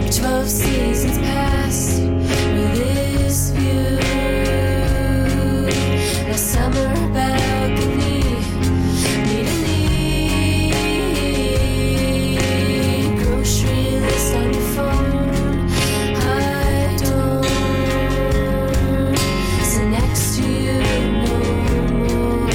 12 seasons past with this view. A summer balcony, need a need. Grocery list on your phone, I don't. So next to you, no more.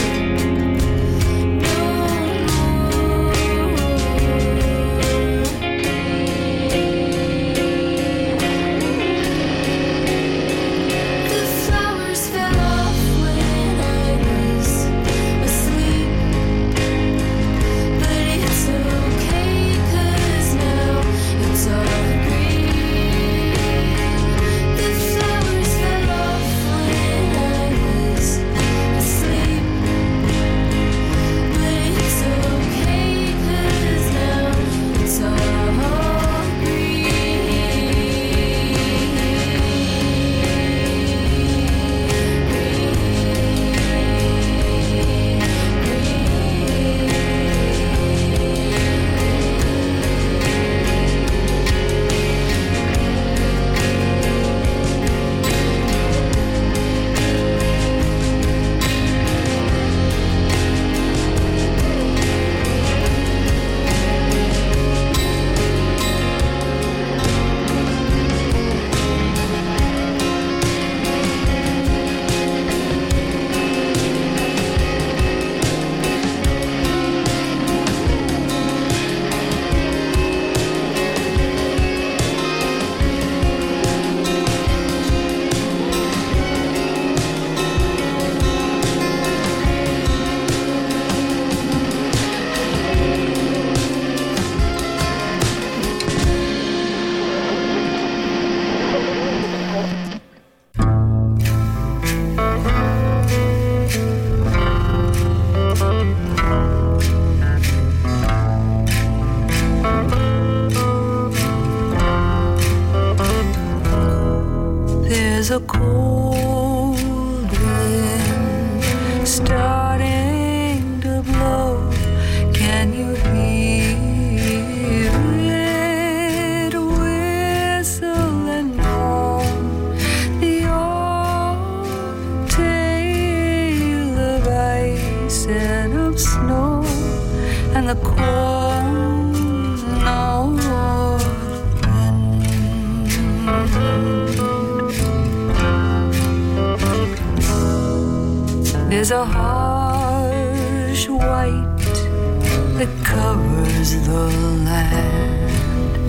There's a cold wind starting to blow. Can you hear it whistle and moan? The old tale of ice and of snow and the cold north wind. There's a harsh white that covers the land.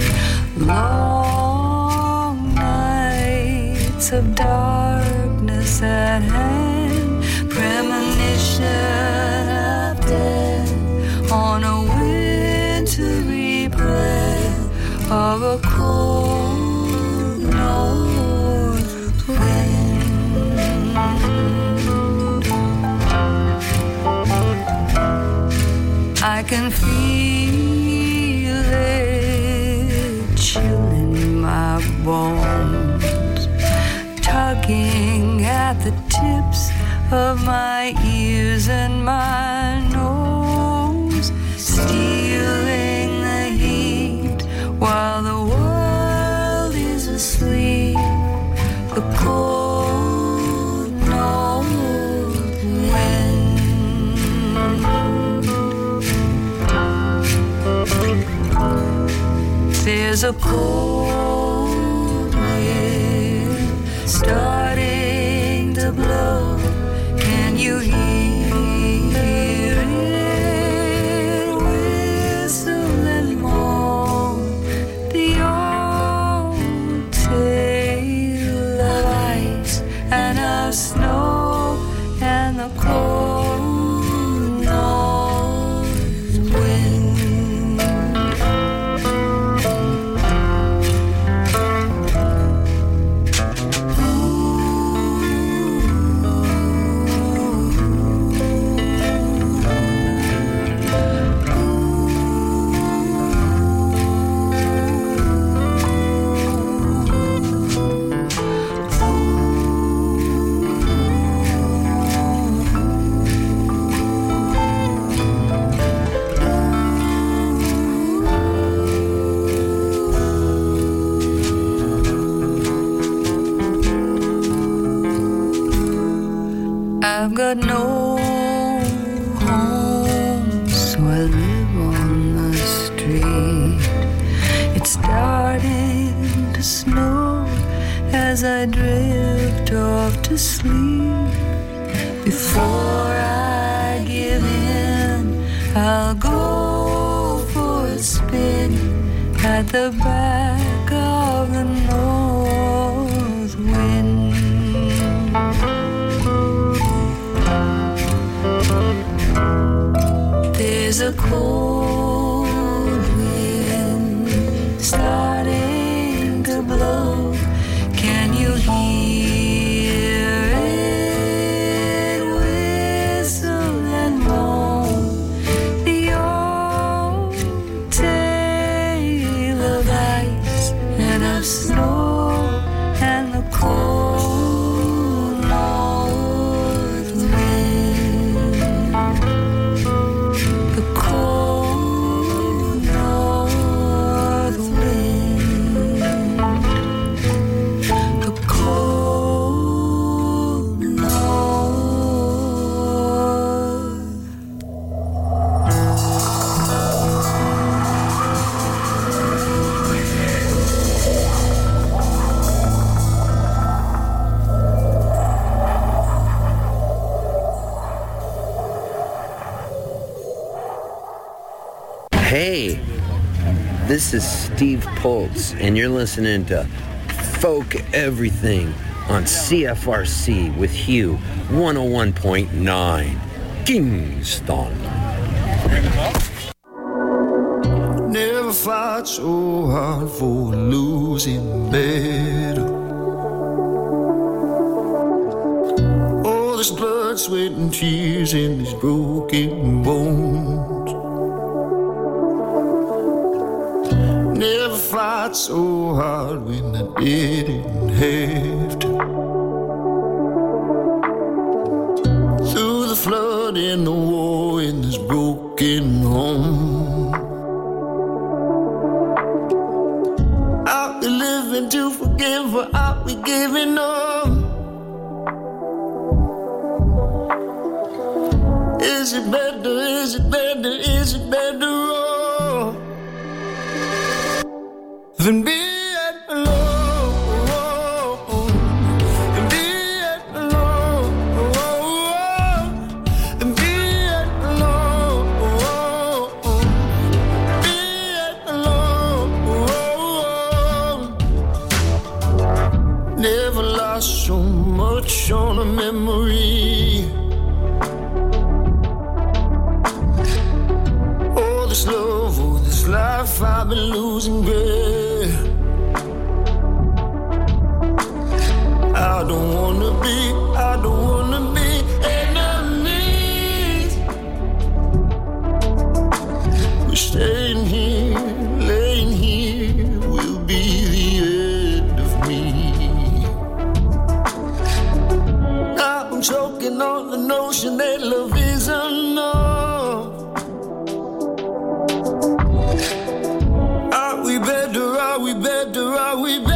Long nights of darkness at hand. Premonition of death on a wintry breath of a cold north wind. I can feel it chill in my bones, tugging at the tips of my ears and my nose, stealing the heat while the world is asleep. The cold north wind. There's a cold wind starting to blow. Can you hear it whistle and moan? The old tale of ice and of snow and the cold north wind. Ooh. got no home, so I live on the street. It's starting to snow as I drift off to sleep. Before I give in, I'll go for a spin at the back of the north wind. There's a cold wind starting to blow. Can you hear it whistle and moan? The old tale of ice and of snow and the cold north wind. The cold north wind. The cold north. Hey, this is Steve Poltz, and you're listening to Folk Everything on CFRC with Hugh 101.9 Kingston. Never fought so hard for a losing battle. All this blood, sweat, and tears in these broken bones. Never fought so hard when I didn't have to. Through the flood and the war in this broken home. I'll be living to forgive, or I'll be giving up. Is it better, is it better, is it better off than being alone, than being alone, than being alone, being alone. Never lost so much on a memory. All this love, all this life I've been losing grip. I don't wanna be enemies. We're staying here, laying here, will be the end of me. I'm choking on the notion that love is enough. Are we better, are we better, are we better?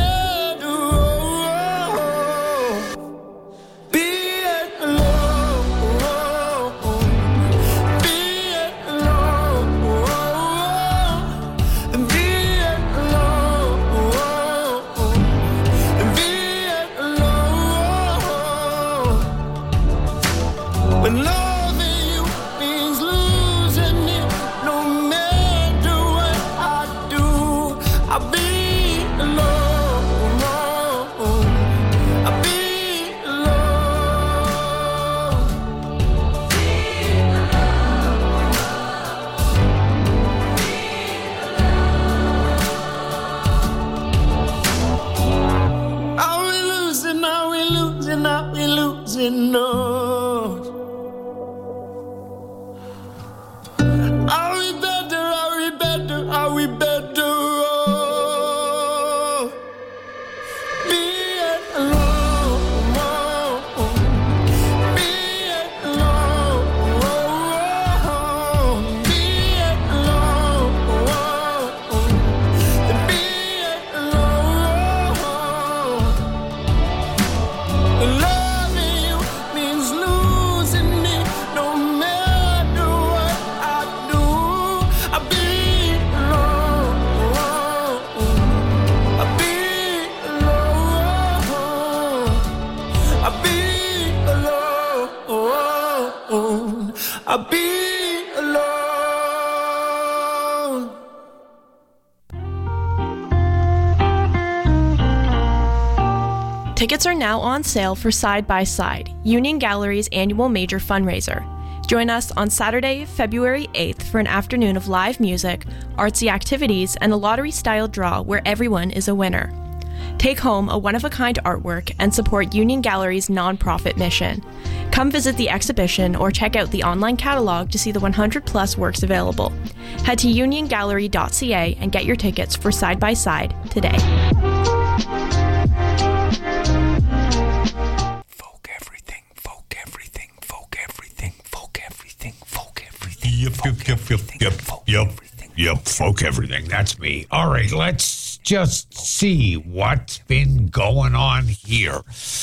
When loving you means losing you, no matter what I do, I'll be alone, I'll be alone. Are we losing, are we losing, are we losing, no? Are we better, are we better, are we better off being alone, being alone, being alone, being alone. Loving you means losing. I'll be alone. Tickets are now on sale for Side by Side, Union Gallery's annual major fundraiser. Join us on Saturday, February 8th for an afternoon of live music, artsy activities, and a lottery-style draw where everyone is a winner. Take home a one-of-a-kind artwork and support Union Gallery's nonprofit mission. Come visit the exhibition or check out the online catalog to see the 100-plus works available. Head to uniongallery.ca and get your tickets for Side by Side today. Yep, folk everything. That's me. All right, let's just see what's been going on here.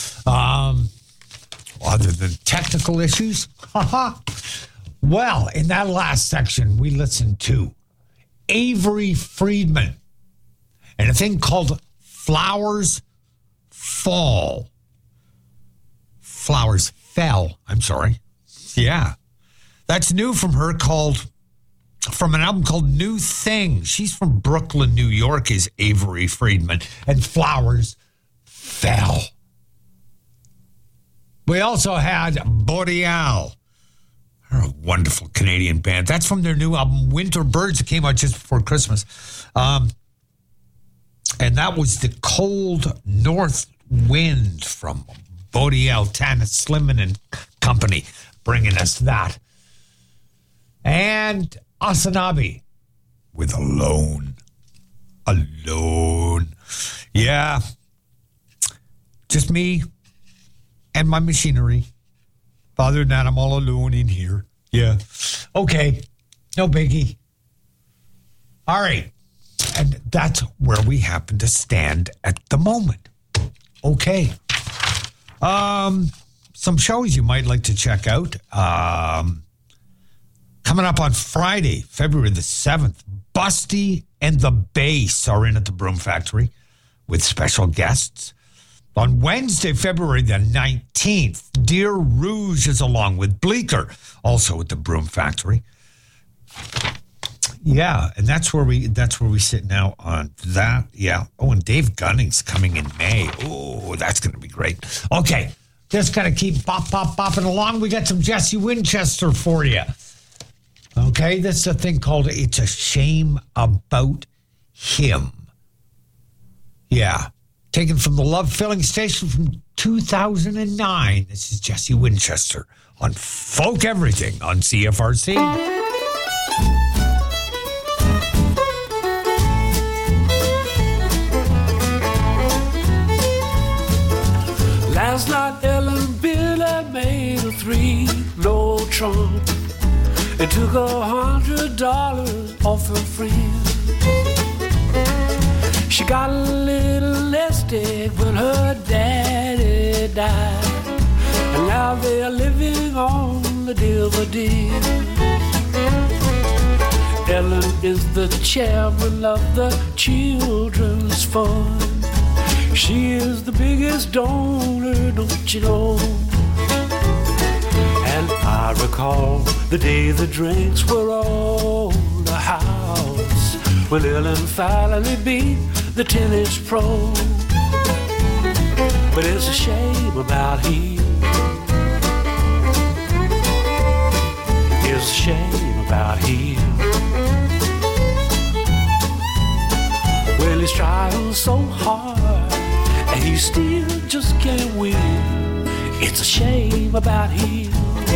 Other than technical issues, well, in that last section, we listened to Avery Friedman and a thing called Flowers Fell. I'm sorry. Yeah. That's new from her, from an album called New Thing. She's from Brooklyn, New York, is Avery Friedman. And Flowers Fell. We also had Boreal. They're a wonderful Canadian band. That's from their new album, Winter Birds. It came out just before Christmas. And that was the Cold North Wind from Boreal, Tana Slimman and Company, bringing us that. And Asanabi with Alone. Yeah. Just me and my machinery. Other than that, I'm all alone in here. Yeah. Okay. No biggie. All right. And that's where we happen to stand at the moment. Okay. Some shows you might like to check out. Coming up on Friday, February the 7th, Busty and the Bass are in at the Broom Factory with special guests. On Wednesday, February the 19th, Dear Rouge is along with Bleecker, also at the Broom Factory. Yeah, and that's where we sit now on that. Yeah. Oh, and Dave Gunning's coming in May. Oh, that's going to be great. Okay, just got to keep bopping along. We got some Jesse Winchester for you. Okay, this is a thing called It's a Shame About Him. Yeah, taken from the Love Filling Station from 2009. This is Jesse Winchester on Folk Everything on CFRC. Last night Ellen Bill made a 3-note trunk and took $100 off her friend. She got a little nested when her daddy died, and now they are living on the dividend. Ellen is the chairman of the Children's Fund. She is the biggest donor, don't you know? And I recall the day the drinks were on the house, when Ellen finally beat the tennis pro. But it's a shame about him. It's a shame about him. Well, he's trying so hard, and he still just can't win. It's a shame about him.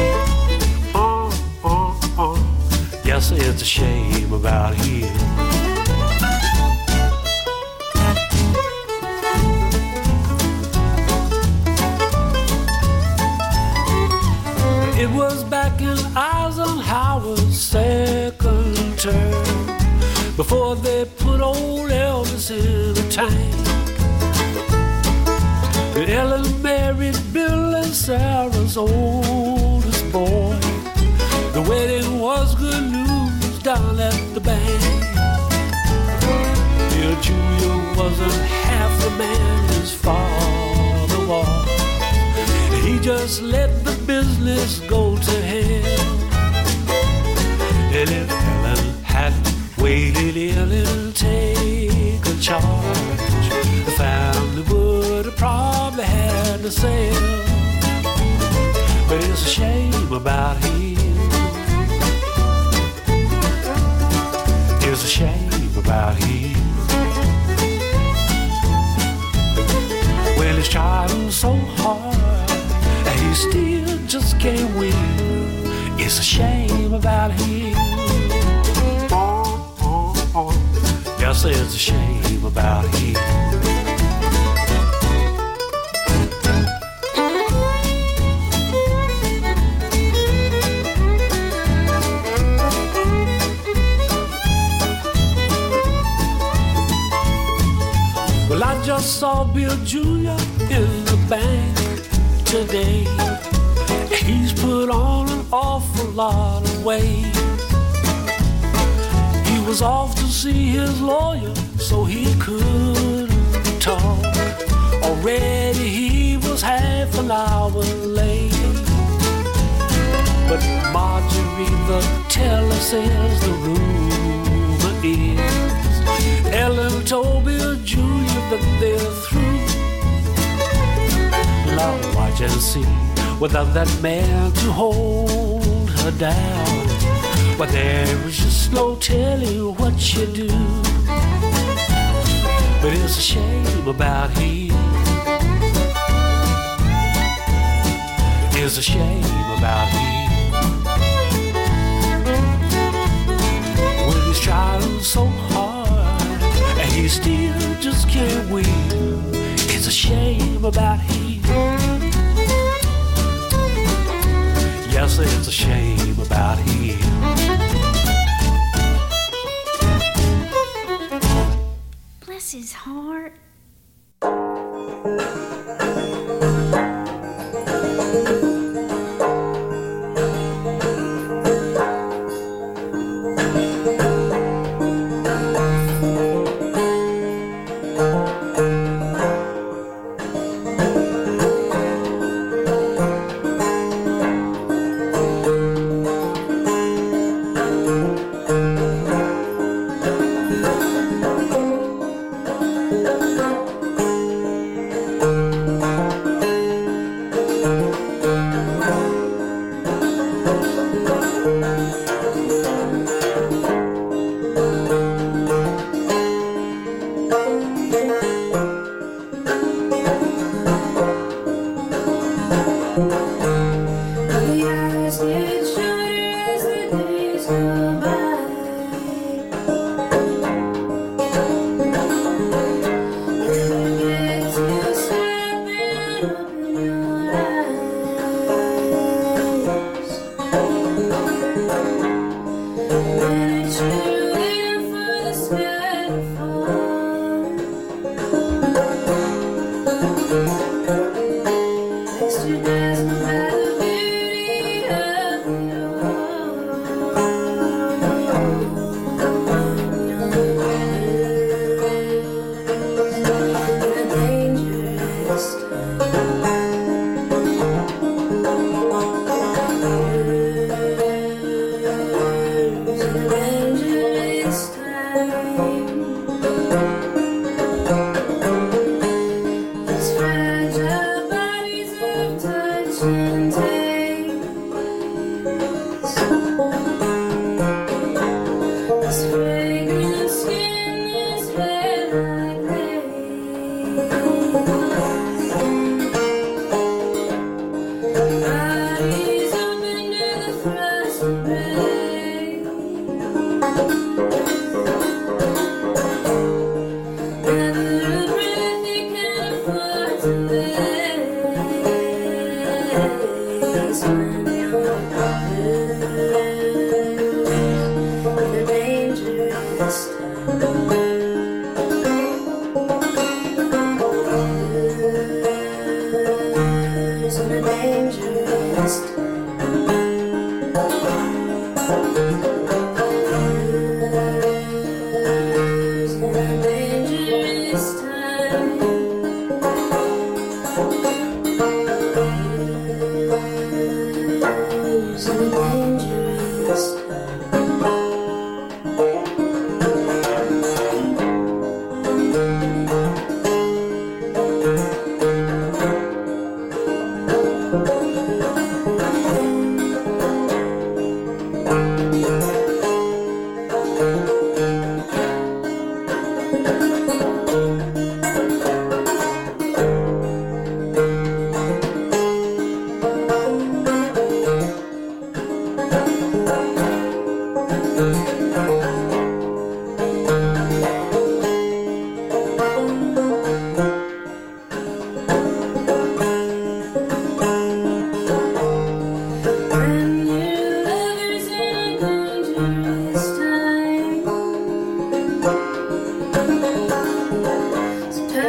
Yes, it's a shame about him. It was back in Eisenhower's second term, before they put old Elvis in a tank. And Ellen married Bill and Sarah's oldest boy. The wedding was good news down at the bank. Bill Jr. wasn't half the man his father was. He just let the business go to hell. to sail, but it's a shame about him. It's a shame about him. Well, he's trying so hard, and he still just can't win. It's a shame about him. Yes, it's a shame about him. Well, I just saw Bill Jr. in the bank today. He's put on an awful lot of weight. He was off to see his lawyer so he couldn't talk. Already he was half an hour late. But Marjorie the teller says the rumor is Ellen told Bill Jr. that they're through. Now watch and see, without that man to hold her down, but there is just no telling what you do. But it's a shame about him. It's a shame about him. When he's trying so hard and he still just can't win. It's a shame about him. Yes, it's a shame about him. Bless his heart.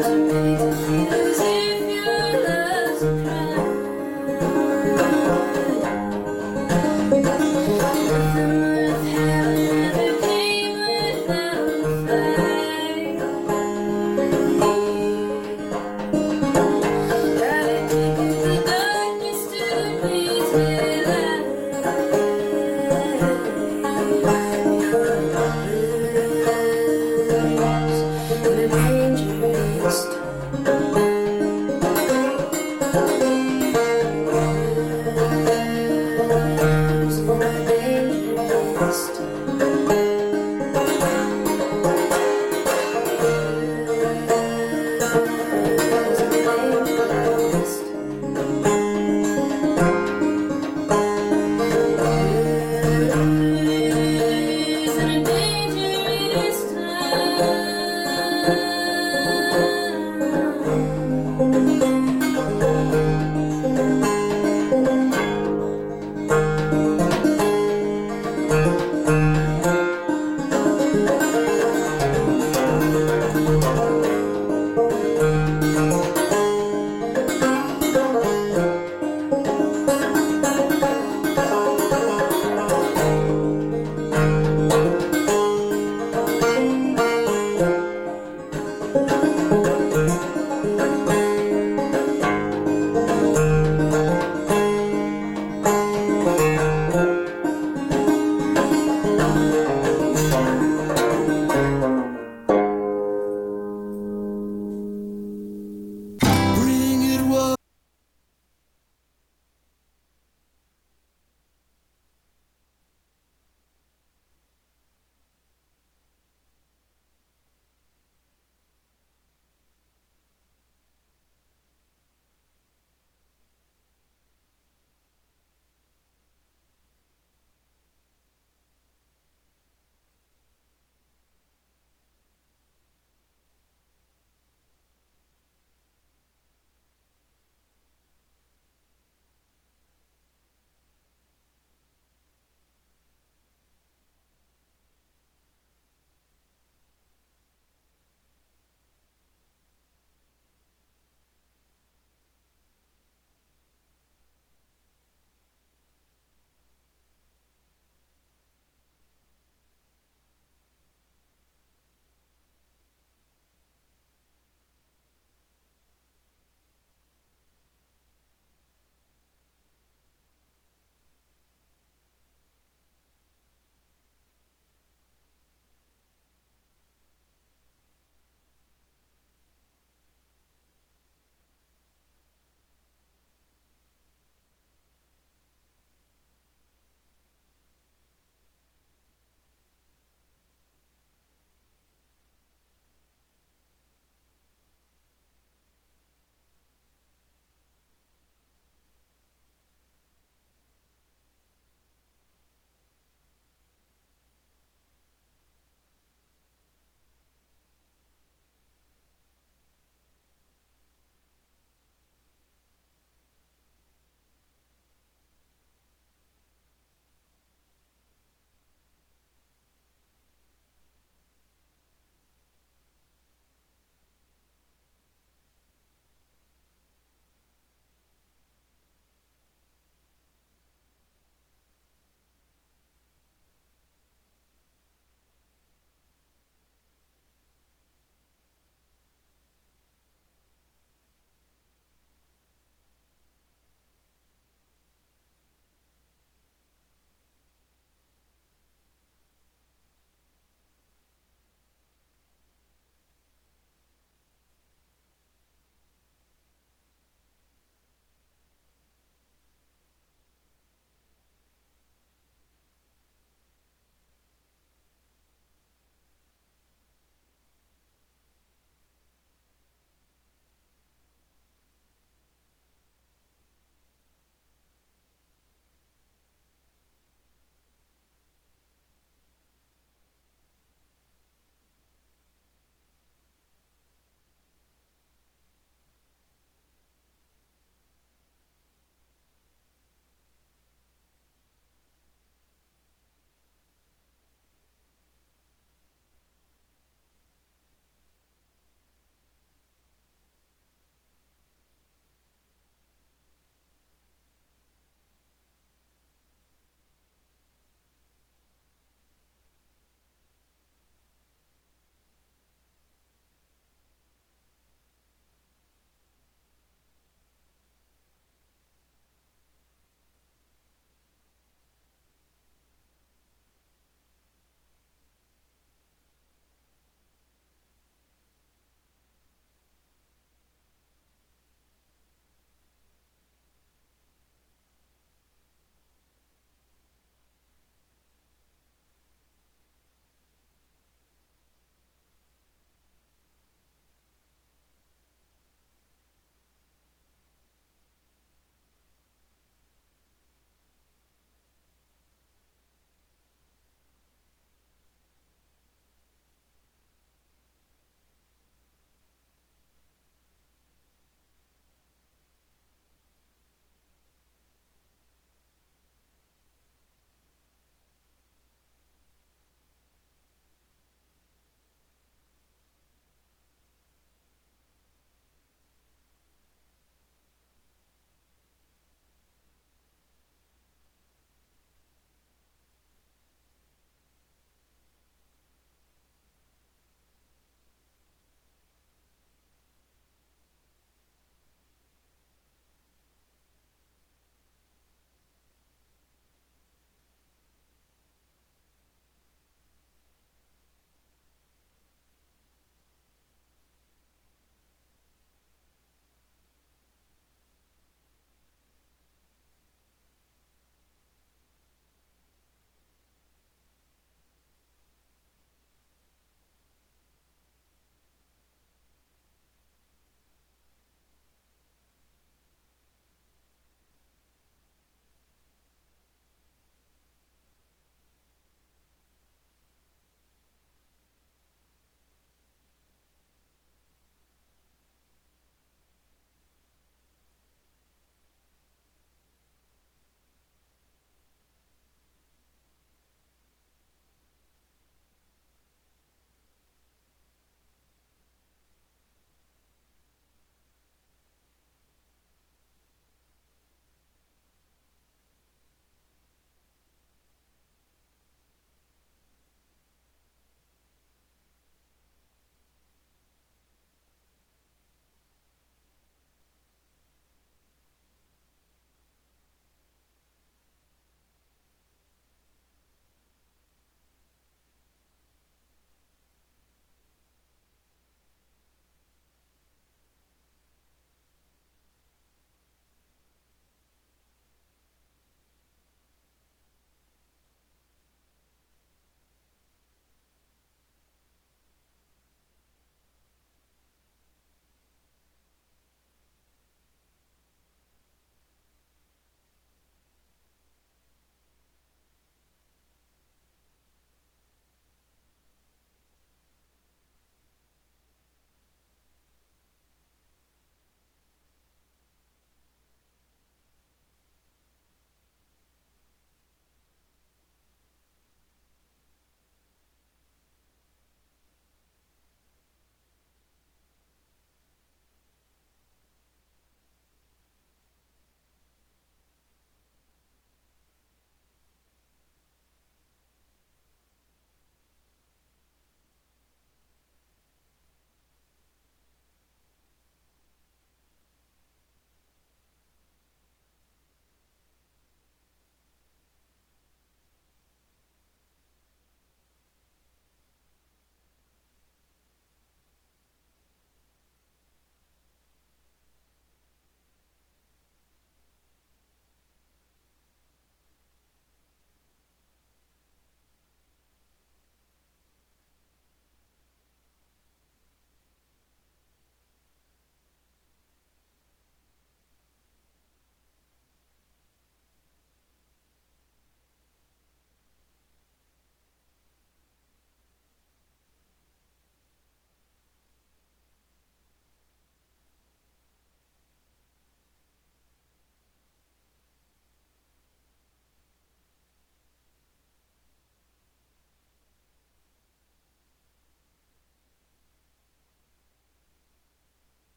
Thank you.